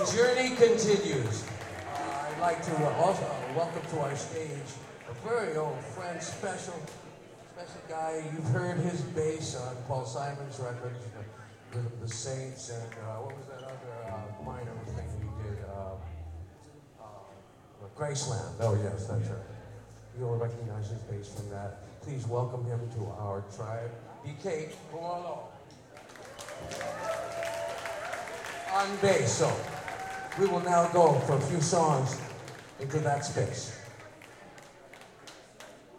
journey continues. I'd like to also welcome to our stage a very old friend, special guy. You've heard his bass on Paul Simon's record, the Saints, and what was that other minor thing he did? Graceland. Oh yes, that's right. You'll recognize his bass from that. Please welcome him to our tribe. BK Kumalo. On bass, so we will now go for a few songs into that space.